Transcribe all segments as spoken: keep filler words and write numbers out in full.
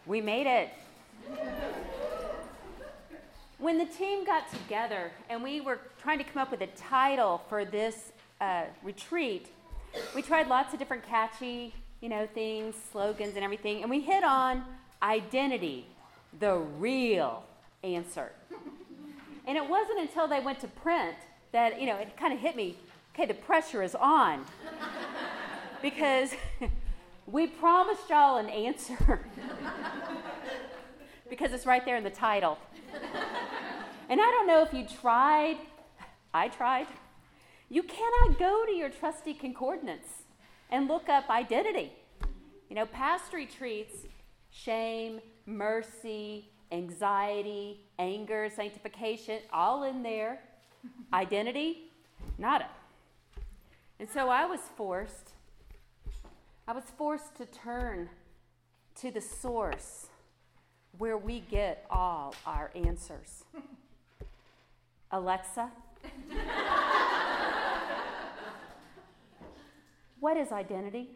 We made it. When the team got together and we were trying to come up with a title for this uh, retreat, we tried lots of different catchy, you know, things, slogans and everything, and we hit on identity, the real answer. And it wasn't until they went to print that, you know, it kind of hit me, okay, the pressure is on. Because we promised y'all an answer. Because it's right there in the title. And I don't know if you tried, I tried. You cannot go to your trusty concordance and look up identity. You know, past retreats, shame, mercy, anxiety, anger, sanctification, all in there. Identity, nada. And so I was forced, I was forced to turn to the source where we get all our answers. Alexa, what is identity?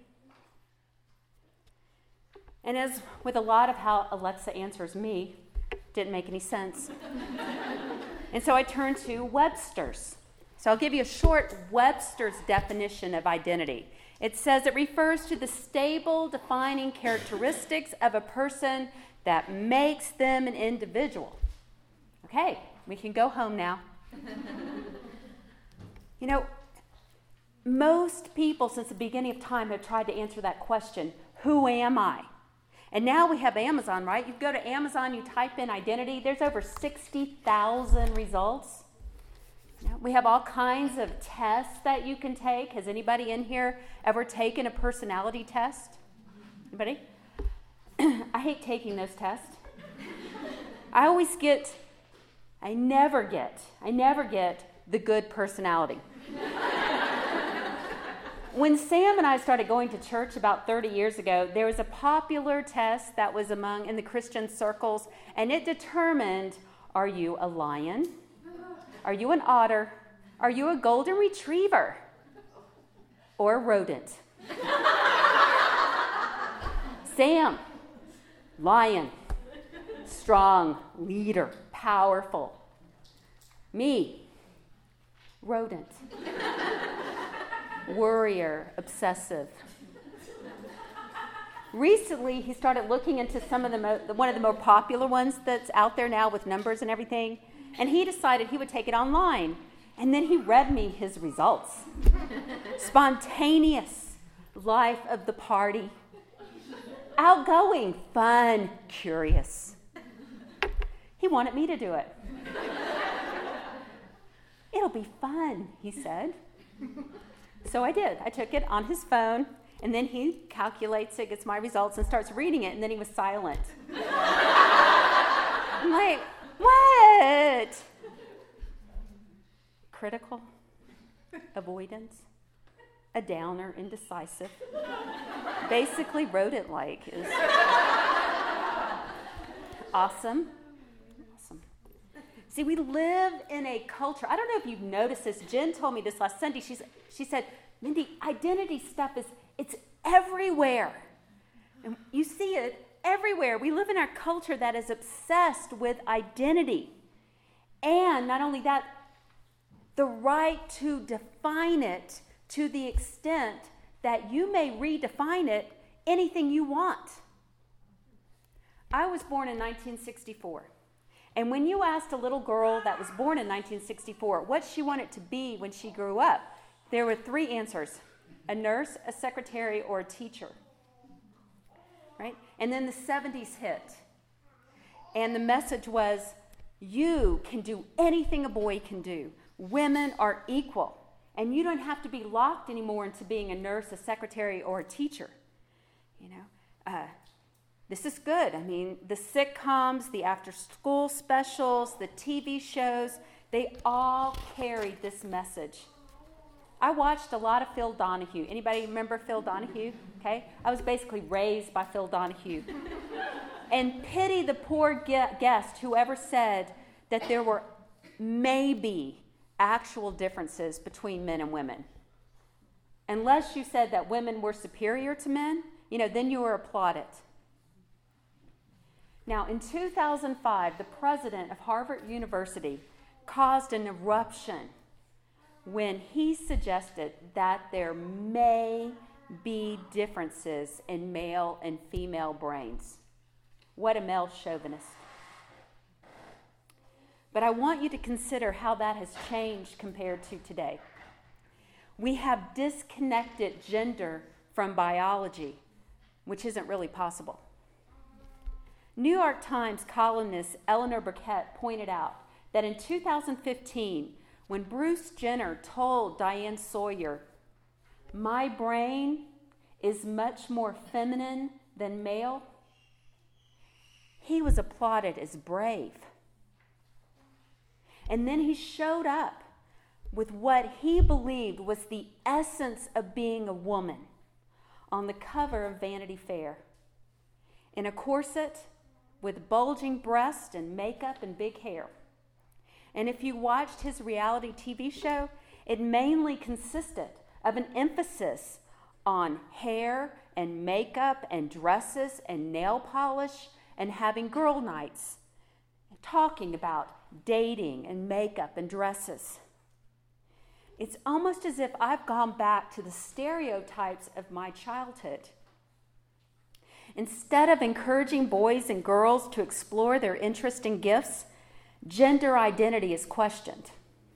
And as with a lot of how Alexa answers me, didn't make any sense. And so I turned to Webster's. So I'll give you a short Webster's definition of identity. It says it refers to the stable defining characteristics of a person that makes them an individual. Okay, we can go home now. You know, most people since the beginning of time have tried to answer that question, who am I? And now we have Amazon, right? You go to Amazon, you type in identity, there's over sixty thousand results. You know, we have all kinds of tests that you can take. Has anybody in here ever taken a personality test? Anybody? I hate taking those tests. I always get, I never get, I never get the good personality. When Sam and I started going to church about thirty years ago, there was a popular test that was among in the Christian circles, and it determined, are you a lion? Are you an otter? Are you a golden retriever? Or a rodent? Sam, lion, strong, leader, powerful. Me, rodent. Worrier, obsessive. Recently, he started looking into some of the mo- one of the more popular ones that's out there now with numbers and everything, and he decided he would take it online. And then he read me his results. Spontaneous, life of the party. Outgoing, fun, curious. He wanted me to do it. It'll be fun, he said. So I did. I took it on his phone, and then he calculates it, gets my results, and starts reading it, and then he was silent. I'm like, what? Critical, avoidance, a downer, indecisive. Basically rodent-like is awesome. Awesome. See, we live in a culture. I don't know if you've noticed this. Jen told me this last Sunday. She's, she said, Mindy, identity stuff is, it's everywhere. And you see it everywhere. We live in our culture that is obsessed with identity. And not only that, the right to define it to the extent that you may redefine it anything you want. I was born in nineteen sixty-four. And when you asked a little girl that was born in nineteen sixty-four what she wanted to be when she grew up, there were three answers: a nurse, a secretary, or a teacher. Right? And then the seventies hit. And the message was, you can do anything a boy can do. Women are equal. And you don't have to be locked anymore into being a nurse, a secretary, or a teacher. You know, uh, this is good. I mean, the sitcoms, the after-school specials, the T V shows, they all carried this message. I watched a lot of Phil Donahue. Anybody remember Phil Donahue? Okay, I was basically raised by Phil Donahue. And pity the poor guest, whoever said that there were maybe actual differences between men and women. Unless you said that women were superior to men, you know, then you were applauded. Now, in two thousand five, the president of Harvard University caused an eruption when he suggested that there may be differences in male and female brains. What a male chauvinist. But I want you to consider how that has changed compared to today. We have disconnected gender from biology, which isn't really possible. New York Times columnist Eleanor Burkett pointed out that in two thousand fifteen, when Bruce Jenner told Diane Sawyer, "My brain is much more feminine than male," he was applauded as brave. And then he showed up with what he believed was the essence of being a woman on the cover of Vanity Fair, in a corset with bulging breasts and makeup and big hair. And if you watched his reality T V show, it mainly consisted of an emphasis on hair and makeup and dresses and nail polish and having girl nights, talking about dating and makeup and dresses. It's almost as if I've gone back to the stereotypes of my childhood. Instead of encouraging boys and girls to explore their interests and gifts, gender identity is questioned.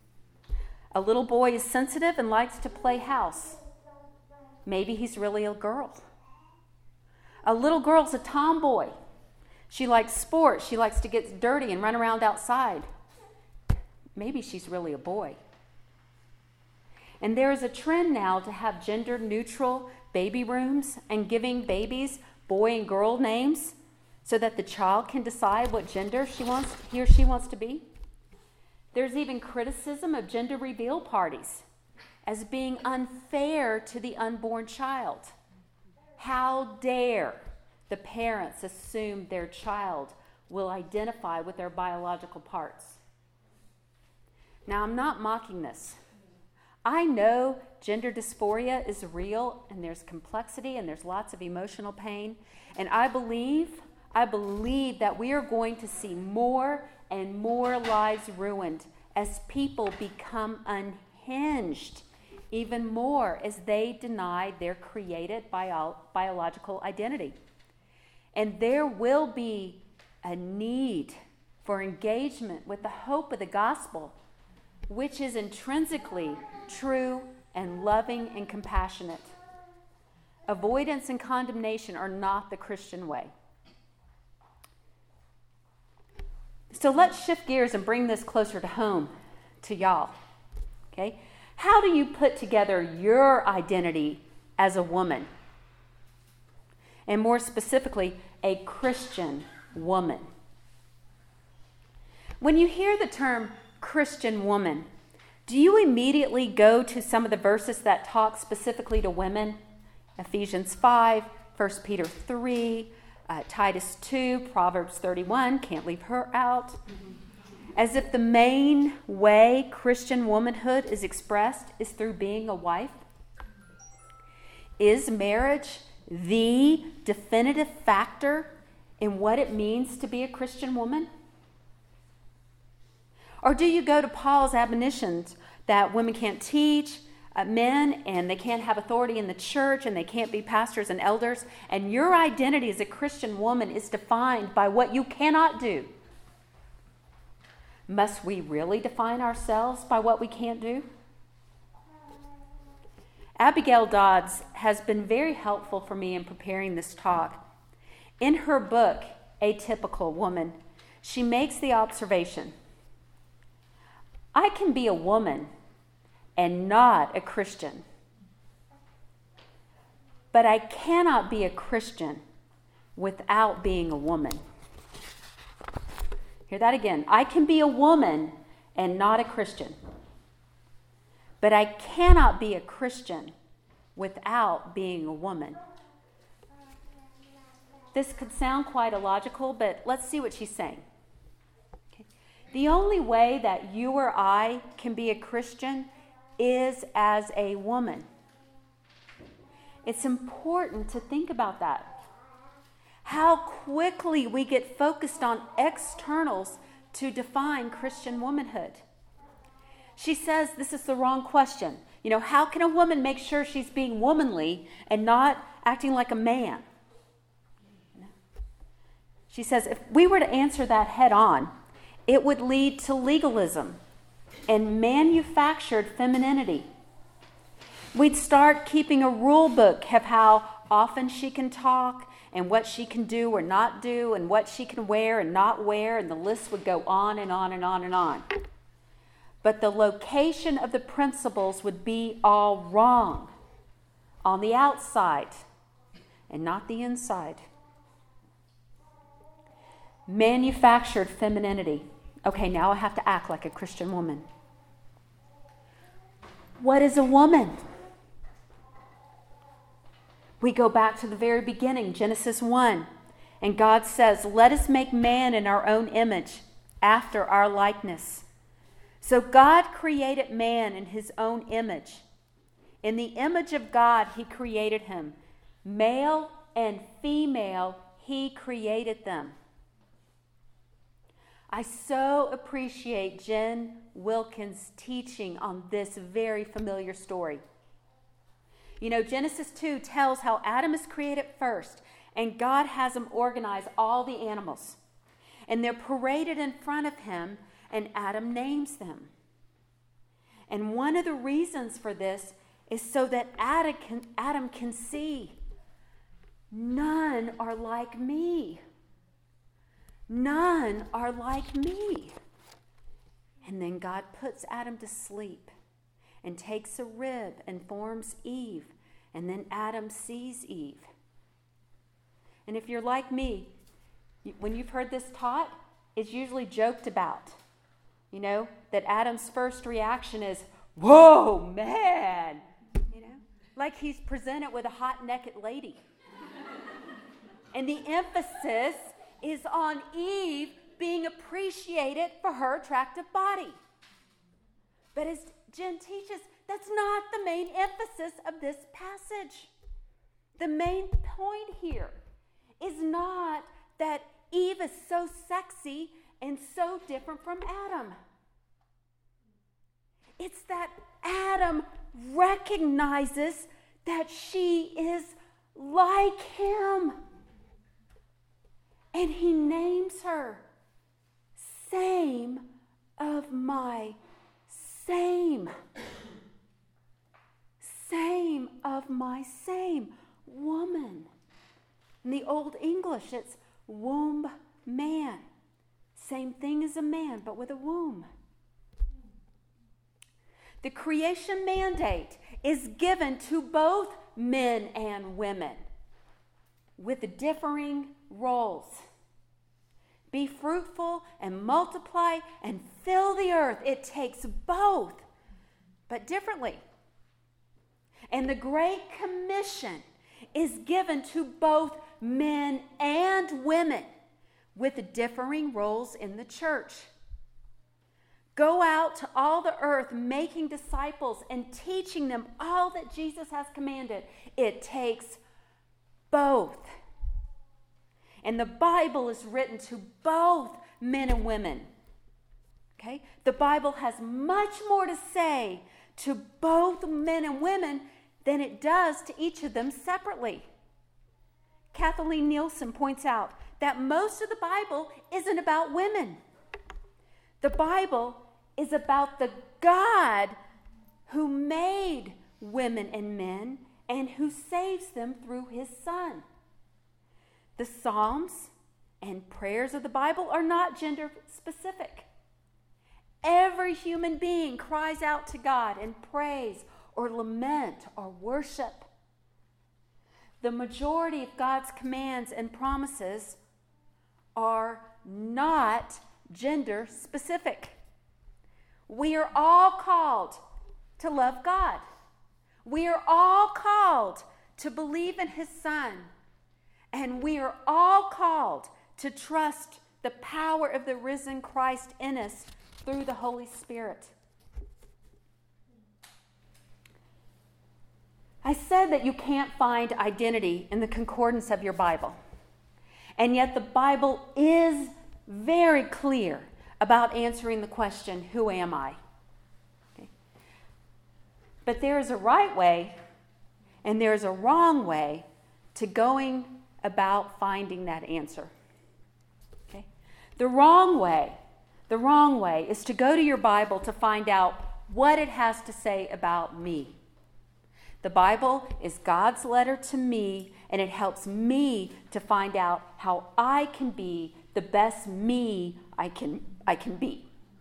A little boy is sensitive and likes to play house. Maybe he's really a girl. A little girl's a tomboy. She likes sports. She likes to get dirty and run around outside. Maybe she's really a boy. And there is a trend now to have gender-neutral baby rooms and giving babies boy and girl names so that the child can decide what gender she wants, he or she wants to be. There's even criticism of gender reveal parties as being unfair to the unborn child. How dare the parents assume their child will identify with their biological parts? Now, I'm not mocking this. I know gender dysphoria is real, and there's complexity, and there's lots of emotional pain. And I believe, I believe that we are going to see more and more lives ruined as people become unhinged, even more as they deny their created bio- biological identity. And there will be a need for engagement with the hope of the gospel, which is intrinsically true and loving and compassionate. Avoidance and condemnation are not the Christian way. So let's shift gears and bring this closer to home to y'all. Okay? How do you put together your identity as a woman? And more specifically, a Christian woman. When you hear the term Christian woman, do you immediately go to some of the verses that talk specifically to women? Ephesians five, First Peter three, uh, Titus two, Proverbs thirty-one, can't leave her out. As if the main way Christian womanhood is expressed is through being a wife. Is marriage the definitive factor in what it means to be a Christian woman? Or do you go to Paul's admonitions that women can't teach uh, men, and they can't have authority in the church, and they can't be pastors and elders, and your identity as a Christian woman is defined by what you cannot do? Must we really define ourselves by what we can't do? Abigail Dodds has been very helpful for me in preparing this talk. In her book, Atypical Woman, she makes the observation: I can be a woman and not a Christian, but I cannot be a Christian without being a woman. Hear that again. I can be a woman and not a Christian, but I cannot be a Christian without being a woman. This could sound quite illogical, but let's see what she's saying. Okay. The only way that you or I can be a Christian is as a woman. It's important to think about that. how quickly we get focused on externals to define Christian womanhood. She says this is the wrong question. You know, how can a woman make sure she's being womanly and not acting like a man? She says if we were to answer that head on, it would lead to legalism and manufactured femininity. We'd start keeping a rule book of how often she can talk and what she can do or not do and what she can wear and not wear, and the list would go on and on and on and on. But the location of the principles would be all wrong, on the outside and not the inside. Manufactured femininity. Okay, now I have to act like a Christian woman. What is a woman? We go back to the very beginning, Genesis one. And God says, let us make man in our own image, after our likeness. So God created man in his own image. In the image of God, he created him. Male and female, he created them. I so appreciate Jen Wilkins' teaching on this very familiar story. You know, Genesis two tells how Adam is created first, and God has him organize all the animals. And they're paraded in front of him, and Adam names them. And one of the reasons for this is so that Adam can, Adam can see, none are like me. None are like me. And then God puts Adam to sleep and takes a rib and forms Eve. And then Adam sees Eve. And if you're like me, when you've heard this taught, it's usually joked about. You know, that Adam's first reaction is, whoa, man. You know, like he's presented with a hot naked lady. And the emphasis is on Eve being appreciated for her attractive body. But as Jen teaches, that's not the main emphasis of this passage. The main point here is not that Eve is so sexy and so different from Adam. It's that Adam recognizes that she is like him. And he names her same of my same. Same of my same. Woman. In the Old English, it's womb man. Same thing as a man, but with a womb. The creation mandate is given to both men and women with differing roles. Be fruitful and multiply and fill the earth. It takes both, but differently. And the Great Commission is given to both men and women with differing roles in the church. Go out to all the earth making disciples and teaching them all that Jesus has commanded. It takes both. And the Bible is written to both men and women. Okay? The Bible has much more to say to both men and women than it does to each of them separately. Kathleen Nielsen points out that most of the Bible isn't about women. The Bible is about the God who made women and men and who saves them through his Son. The Psalms and prayers of the Bible are not gender specific. Every human being cries out to God in praise or lament or worship. The majority of God's commands and promises are not gender specific. We are all called to love God. We are all called to believe in his Son. And we are all called to trust the power of the risen Christ in us through the Holy Spirit. I said that you can't find identity in the concordance of your Bible. And yet the Bible is very clear about answering the question, who am I? Okay. But there is a right way and there is a wrong way to going about finding that answer. Okay. The wrong way, the wrong way is to go to your Bible to find out what it has to say about me. The Bible is God's letter to me, and it helps me to find out how I can be the best me I can, I can be.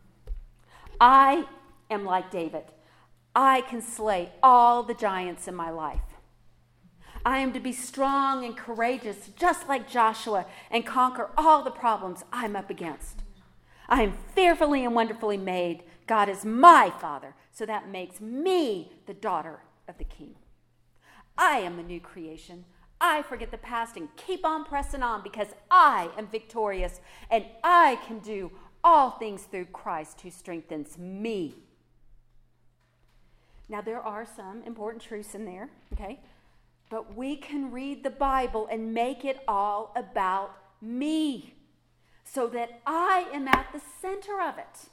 I am like David. I can slay all the giants in my life. I am to be strong and courageous, just like Joshua, and conquer all the problems I'm up against. I am fearfully and wonderfully made. God is my Father, so that makes me the daughter of the King. I am a new creation. I forget the past and keep on pressing on because I am victorious and I can do all things through Christ who strengthens me. Now, there are some important truths in there, okay? But we can read the Bible and make it all about me so that I am at the center of it.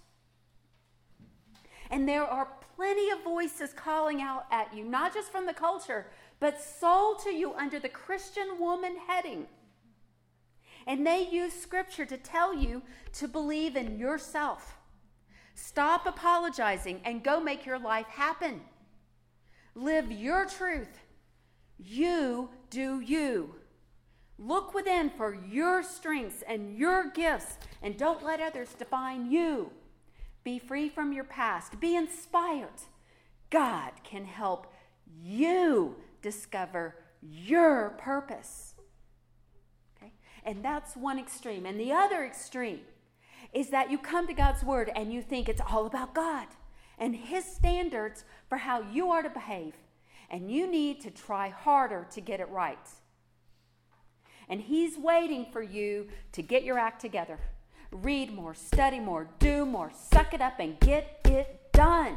And there are plenty of voices calling out at you, not just from the culture, but sold to you under the Christian woman heading. And they use Scripture to tell you to believe in yourself. Stop apologizing and go make your life happen. Live your truth. You do you. Look within for your strengths and your gifts, and don't let others define you. Be free from your past. Be inspired. God can help you discover your purpose. Okay? And that's one extreme. And the other extreme is that you come to God's Word and you think it's all about God and His standards for how you are to behave. And you need to try harder to get it right. And He's waiting for you to get your act together. Read more, study more, do more, suck it up and get it done.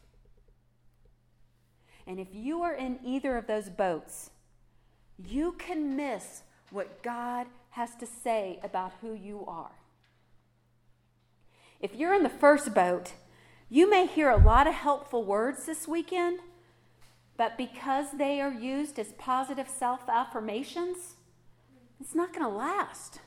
And if you are in either of those boats, you can miss what God has to say about who you are. If you're in the first boat, you may hear a lot of helpful words this weekend, but because they are used as positive self-affirmations, it's not going to last.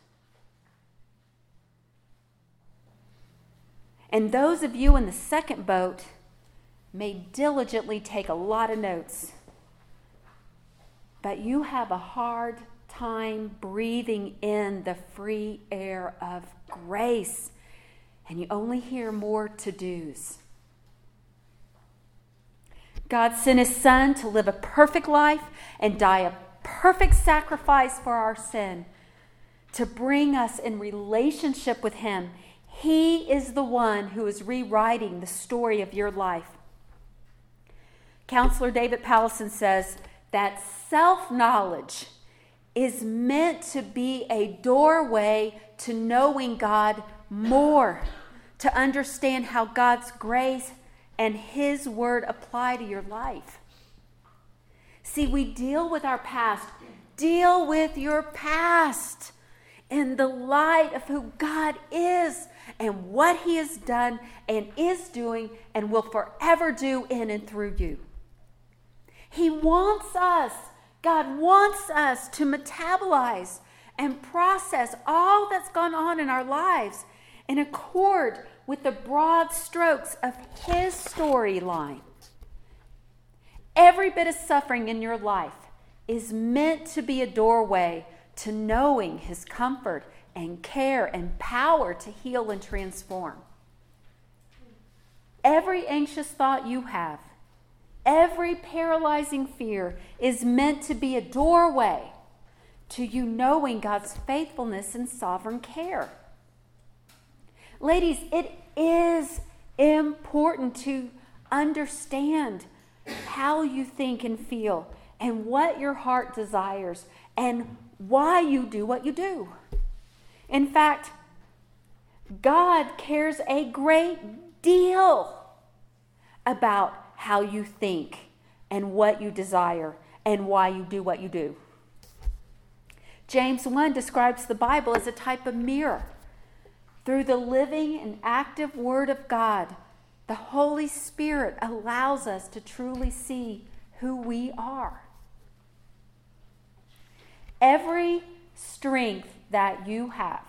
And those of you in the second boat may diligently take a lot of notes, but you have a hard time breathing in the free air of grace, and you only hear more to-dos. God sent His Son to live a perfect life and die a perfect sacrifice for our sin, to bring us in relationship with Him. He is the one who is rewriting the story of your life. Counselor David Powlison says that self-knowledge is meant to be a doorway to knowing God more, to understand how God's grace and His Word apply to your life. See, we deal with our past. Deal with your past in the light of who God is and what He has done and is doing and will forever do in and through you. He wants us, God wants us to metabolize and process all that's gone on in our lives in accord with the broad strokes of His storyline. Every bit of suffering in your life is meant to be a doorway to knowing His comfort and care and power to heal and transform. Every anxious thought you have, every paralyzing fear is meant to be a doorway to you knowing God's faithfulness and sovereign care. Ladies, it is important to understand how you think and feel and what your heart desires and why you do what you do. In fact, God cares a great deal about how you think and what you desire and why you do what you do. James one describes the Bible as a type of mirror. Through the living and active Word of God, the Holy Spirit allows us to truly see who we are. Every strength that you have,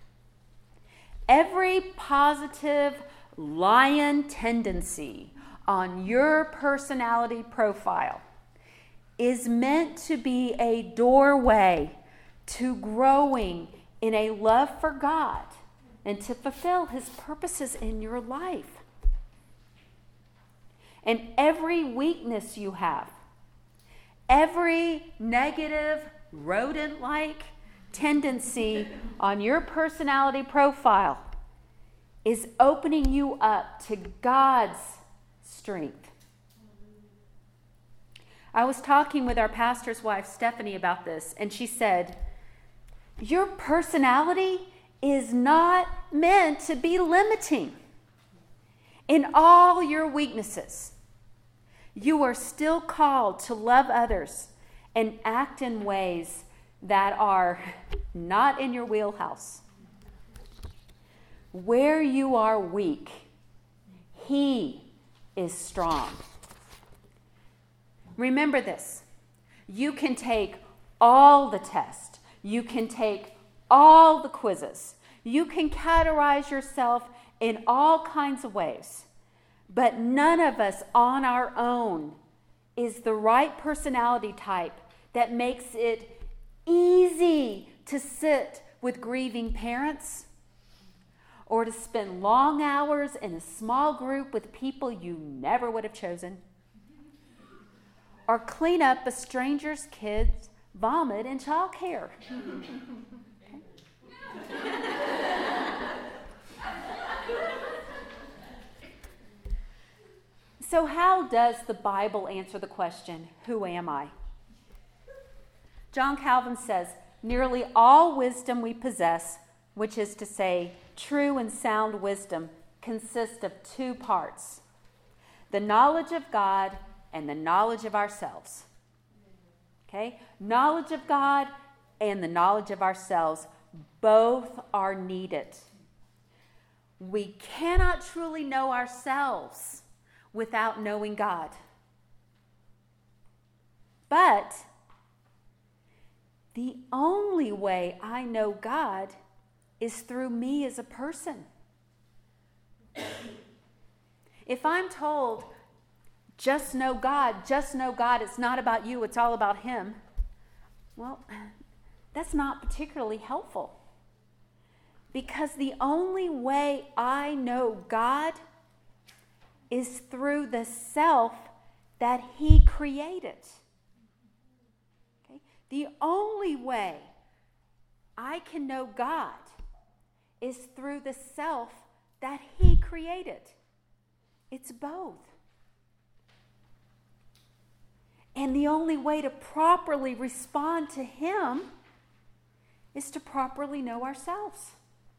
every positive lion tendency on your personality profile is meant to be a doorway to growing in a love for God and to fulfill His purposes in your life. And every weakness you have, every negative, rodent-like tendency on your personality profile is opening you up to God's strength. I was talking with our pastor's wife, Stephanie, about this, and she said, your personality is not meant to be limiting. In all your weaknesses, you are still called to love others and act in ways that are not in your wheelhouse. Where you are weak, He is strong. Remember this. You can take all the tests. You can take all the quizzes. You can categorize yourself in all kinds of ways. But none of us on our own is the right personality type that makes it easy to sit with grieving parents or to spend long hours in a small group with people you never would have chosen, or clean up a stranger's kid's vomit in childcare. So how does the Bible answer the question, who am I? John Calvin says, nearly all wisdom we possess, which is to say, true and sound wisdom, consists of two parts: the knowledge of God and the knowledge of ourselves. Okay? Knowledge of God and the knowledge of ourselves, both are needed. We cannot truly know ourselves without knowing God. But the only way I know God is through me as a person. If I'm told, just know God, just know God, it's not about you, it's all about Him, well, that's not particularly helpful. Because the only way I know God is through the self that He created. Okay? The only way I can know God is through the self that He created. It's both. And the only way to properly respond to Him is to properly know ourselves.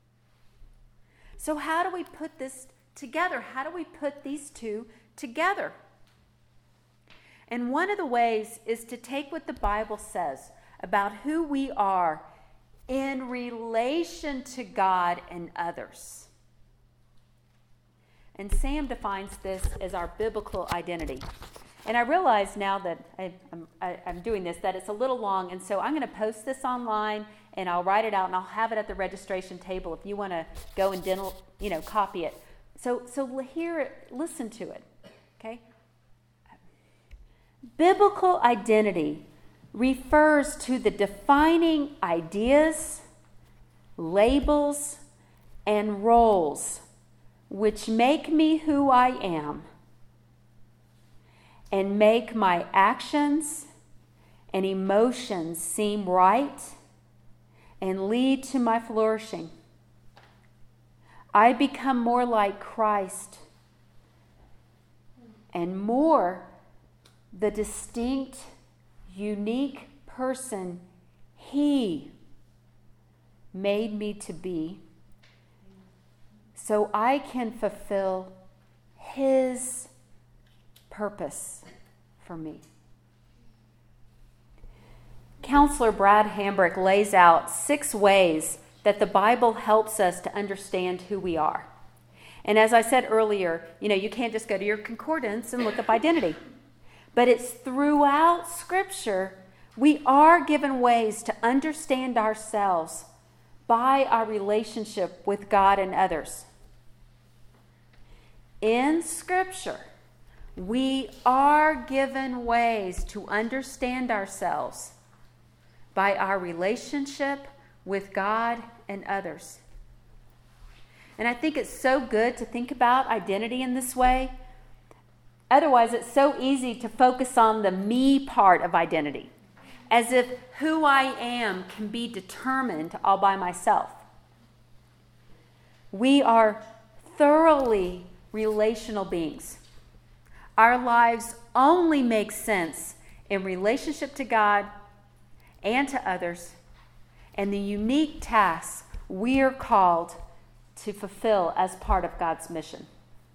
So how do we put this together? How do we put these two together? And one of the ways is to take what the Bible says about who we are in relation to God and others. And Sam defines this as our biblical identity. And I realize now that I, I'm, I, I'm doing this, that it's a little long, and so I'm going to post this online, and I'll write it out, and I'll have it at the registration table if you want to go and dental, you know, copy it. So, so hear it, listen to it, okay? Biblical identity refers to the defining ideas, labels, and roles which make me who I am and make my actions and emotions seem right and lead to my flourishing. I become more like Christ and more the distinct, unique person He made me to be, so I can fulfill His purpose for me. Counselor Brad Hambrick lays out six ways that the Bible helps us to understand who we are. And as I said earlier, you know, you can't just go to your concordance and look up identity. But it's throughout Scripture, we are given ways to understand ourselves by our relationship with God and others. In Scripture, we are given ways to understand ourselves by our relationship with God and others. And I think it's so good to think about identity in this way. Otherwise, it's so easy to focus on the me part of identity, as if who I am can be determined all by myself. We are thoroughly relational beings. Our lives only make sense in relationship to God and to others, and the unique tasks we are called to fulfill as part of God's mission.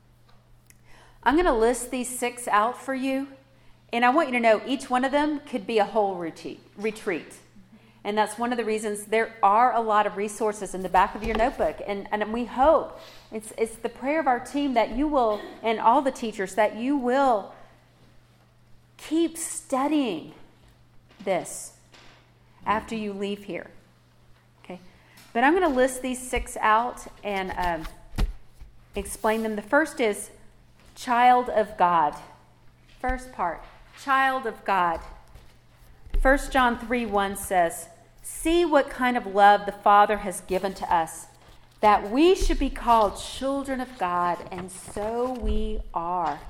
I'm going to list these six out for you, and I want you to know each one of them could be a whole retreat. retreat. And that's one of the reasons there are a lot of resources in the back of your notebook. And, and we hope, it's, it's the prayer of our team that you will, and all the teachers, that you will keep studying this after you leave here. Okay? But I'm going to list these six out and um, explain them. The first is child of God. First part, child of God. First John three one says, "See what kind of love the Father has given to us, that we should be called children of God, and so we are."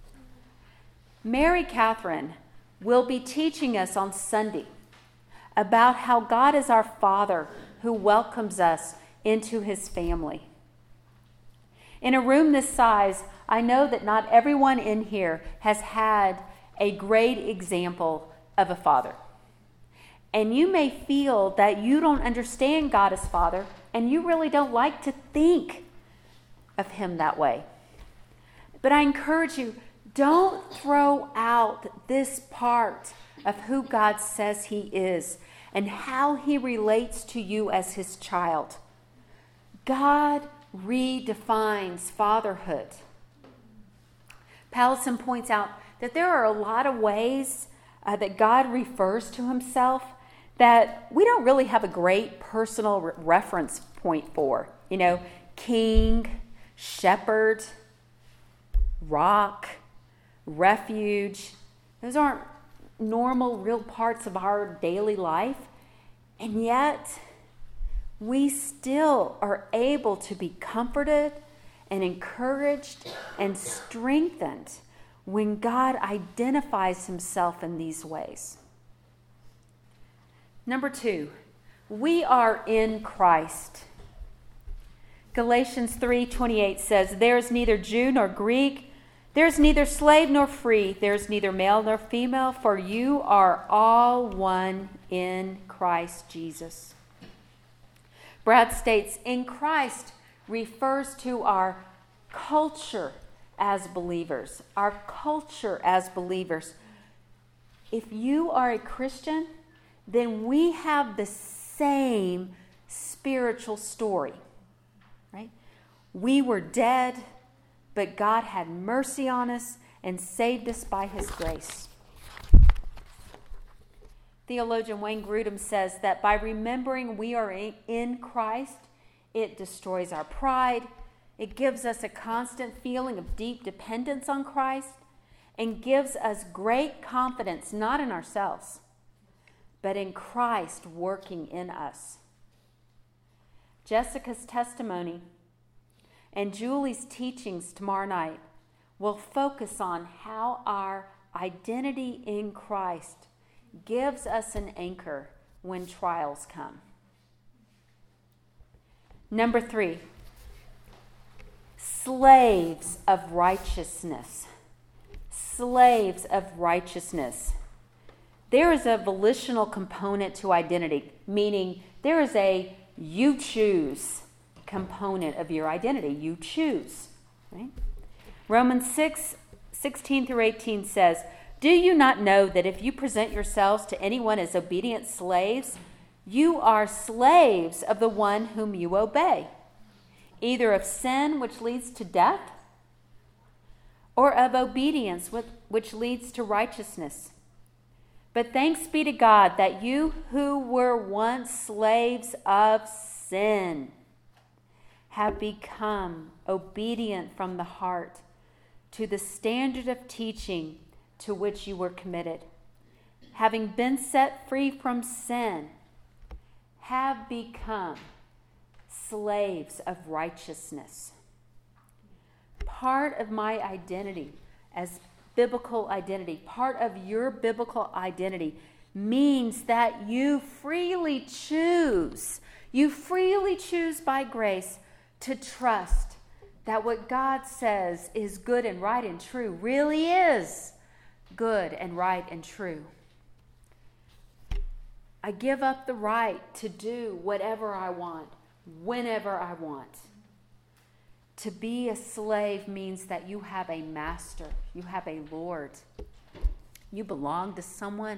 Mary Catherine will be teaching us on Sunday about how God is our Father who welcomes us into his family. In a room this size, I know that not everyone in here has had a great example of a father. And you may feel that you don't understand God as Father, and you really don't like to think of him that way. But I encourage you, don't throw out this part of who God says he is and how he relates to you as his child. God redefines fatherhood. Pallison points out that there are a lot of ways uh, that God refers to himself that we don't really have a great personal re- reference point for. You know, king, shepherd, rock, refuge. Those aren't normal, real parts of our daily life. And yet, we still are able to be comforted and encouraged and strengthened when God identifies himself in these ways. Number two, we are in Christ. Galatians three twenty-eight says, "There is neither Jew nor Greek, there is neither slave nor free, there is neither male nor female, for you are all one in Christ Jesus." Brad states, in Christ refers to our culture as believers. Our culture as believers. If you are a Christian, then we have the same spiritual story, right? We were dead, but God had mercy on us and saved us by his grace. Theologian Wayne Grudem says that by remembering we are in Christ, it destroys our pride, it gives us a constant feeling of deep dependence on Christ, and gives us great confidence, not in ourselves, but in Christ working in us. Jessica's testimony and Julie's teachings tomorrow night will focus on how our identity in Christ gives us an anchor when trials come. Number three, slaves of righteousness. Slaves of righteousness. There is a volitional component to identity, meaning there is a you choose component of your identity. You choose. Right? Romans six, sixteen through eighteen says, Do you not know that if you present yourselves to anyone as obedient slaves, you are slaves of the one whom you obey, either of sin, which leads to death, or of obedience, which leads to righteousness? But thanks be to God that you who were once slaves of sin have become obedient from the heart to the standard of teaching to which you were committed. Having been set free from sin, have become slaves of righteousness. Part of my identity as biblical identity, part of your biblical identity means that you freely choose, you freely choose by grace to trust that what God says is good and right and true really is good and right and true. I give up the right to do whatever I want, whenever I want. To be a slave means that you have a master, you have a Lord. You belong to someone.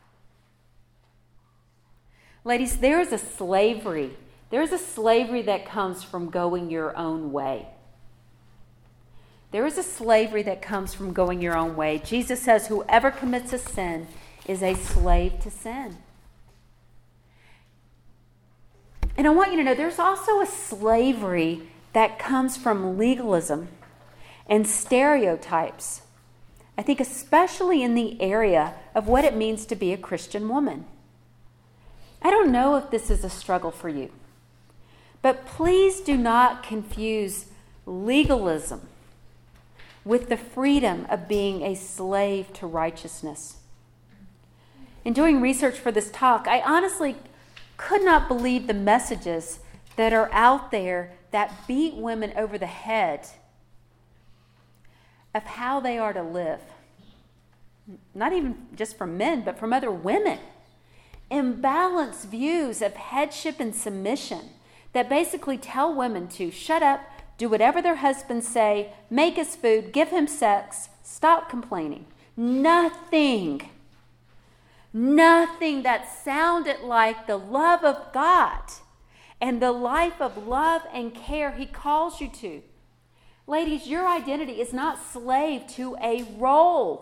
Ladies, there is a slavery. There is a slavery that comes from going your own way. There is a slavery that comes from going your own way. Jesus says, whoever commits a sin is a slave to sin. And I want you to know there's also a slavery that comes from legalism and stereotypes. I think especially in the area of what it means to be a Christian woman. I don't know if this is a struggle for you, but please do not confuse legalism with the freedom of being a slave to righteousness. In doing research for this talk, I honestly could not believe the messages that are out there that beat women over the head of how they are to live. Not even just from men, but from other women. Imbalanced views of headship and submission that basically tell women to shut up, do whatever their husbands say, make his food, give him sex, stop complaining. Nothing, nothing that sounded like the love of God and the life of love and care he calls you to. Ladies, your identity is not slave to a role.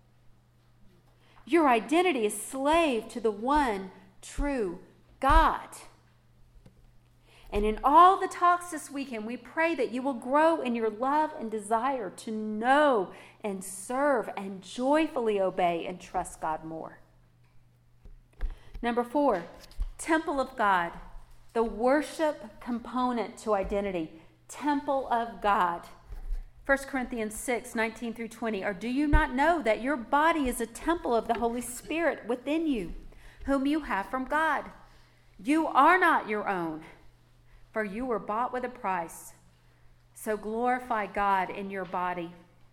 Your identity is slave to the one true God. And in all the talks this weekend, we pray that you will grow in your love and desire to know and serve and joyfully obey and trust God more. Number four, temple of God, the worship component to identity, temple of God. First Corinthians six, nineteen through twenty. Or do you not know that your body is a temple of the Holy Spirit within you, whom you have from God? You are not your own, for you were bought with a price. So glorify God in your body.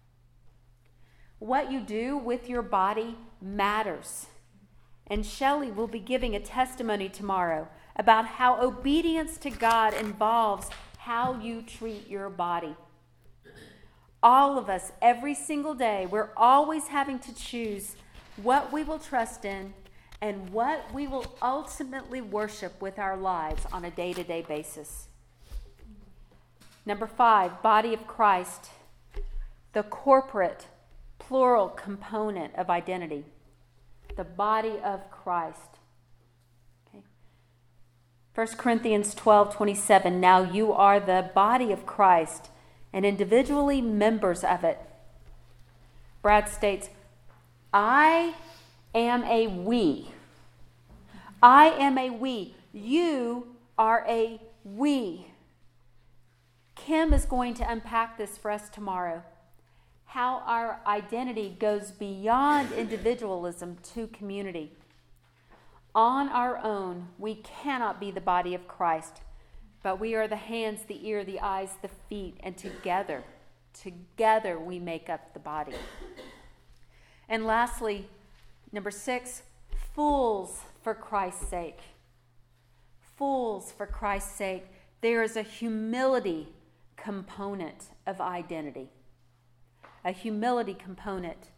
What you do with your body matters. And Shelley will be giving a testimony tomorrow about how obedience to God involves how you treat your body. All of us, every single day, we're always having to choose what we will trust in and what we will ultimately worship with our lives on a day-to-day basis. Number five, body of Christ, the corporate, plural component of identity. The body of Christ. Okay. First Corinthians twelve, twenty-seven. Now you are the body of Christ and individually members of it. Brad states, I am a we. I am a we. You are a we. Kim is going to unpack this for us tomorrow. How our identity goes beyond individualism to community. On our own, we cannot be the body of Christ, but we are the hands, the ear, the eyes, the feet, and together, together we make up the body. And lastly, number six, fools for Christ's sake. Fools for Christ's sake. There is a humility component of identity. A humility component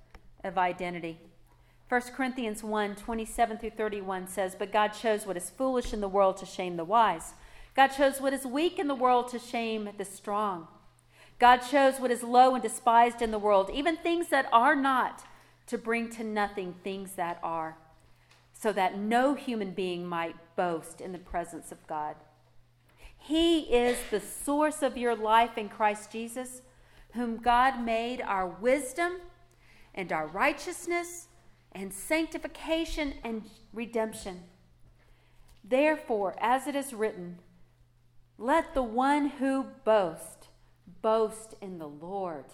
of identity. First Corinthians one, twenty-seven through thirty-one says, "But God chose what is foolish in the world to shame the wise. God chose what is weak in the world to shame the strong. God chose what is low and despised in the world, even things that are not, to bring to nothing things that are, so that no human being might boast in the presence of God. He is the source of your life in Christ Jesus, whom God made our wisdom and our righteousness and sanctification and redemption. Therefore, as it is written, let the one who boasts boast in the Lord."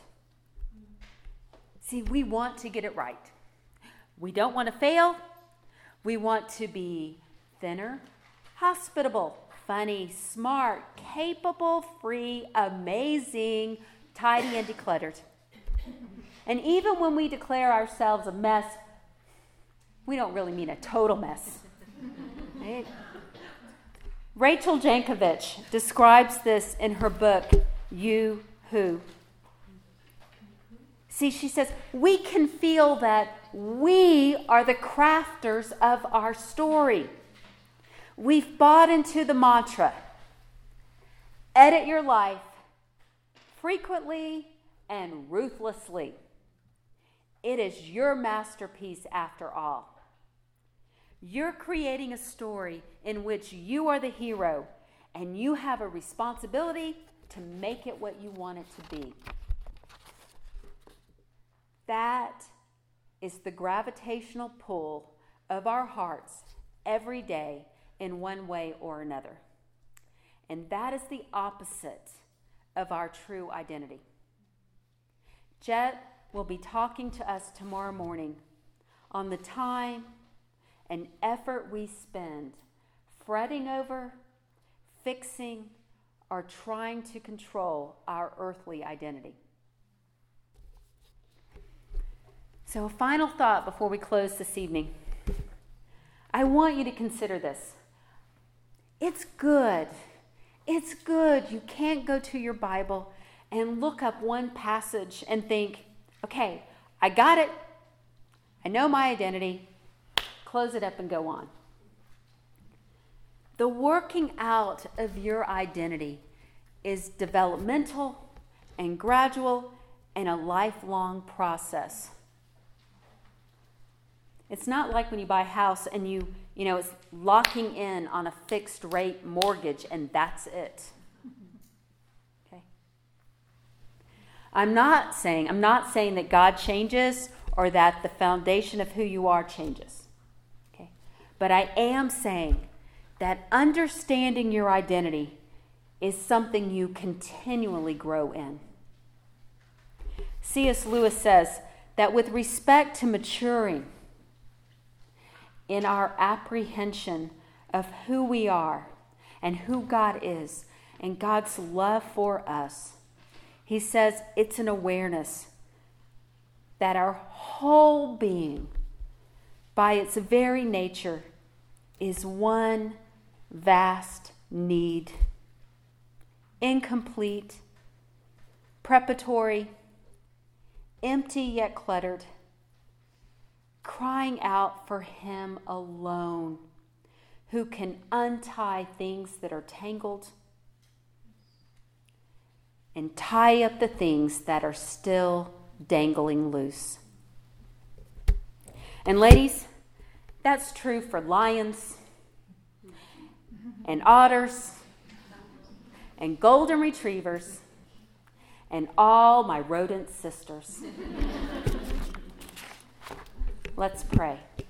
See, we want to get it right. We don't want to fail. We want to be thinner, hospitable, funny, smart, capable, free, amazing, tidy, and decluttered. And even when we declare ourselves a mess, we don't really mean a total mess. Right? Rachel Jankovic describes this in her book, You Who. See, she says, we can feel that we are the crafters of our story. We've bought into the mantra, edit your life frequently and ruthlessly. It is your masterpiece after all. You're creating a story in which you are the hero, and you have a responsibility to make it what you want it to be. That is the gravitational pull of our hearts every day in one way or another. And that is the opposite of our true identity. Jet will be talking to us tomorrow morning on the time and effort we spend fretting over, fixing, or trying to control our earthly identity. So a final thought before we close this evening. I want you to consider this. It's good. It's good. You can't go to your Bible and look up one passage and think, okay, I got it. I know my identity. Close it up and go on. The working out of your identity is developmental and gradual and a lifelong process. It's not like when you buy a house and you, you know, it's locking in on a fixed rate mortgage and that's it. Okay. I'm not saying, I'm not saying that God changes or that the foundation of who you are changes. Okay. But I am saying that understanding your identity is something you continually grow in. C S Lewis says that with respect to maturing in our apprehension of who we are and who God is and God's love for us, he says it's an awareness that our whole being, by its very nature, is one vast need, incomplete, preparatory, empty yet cluttered, crying out for him alone, who can untie things that are tangled and tie up the things that are still dangling loose. And ladies, that's true for lions and otters and golden retrievers and all my rodent sisters. Let's pray.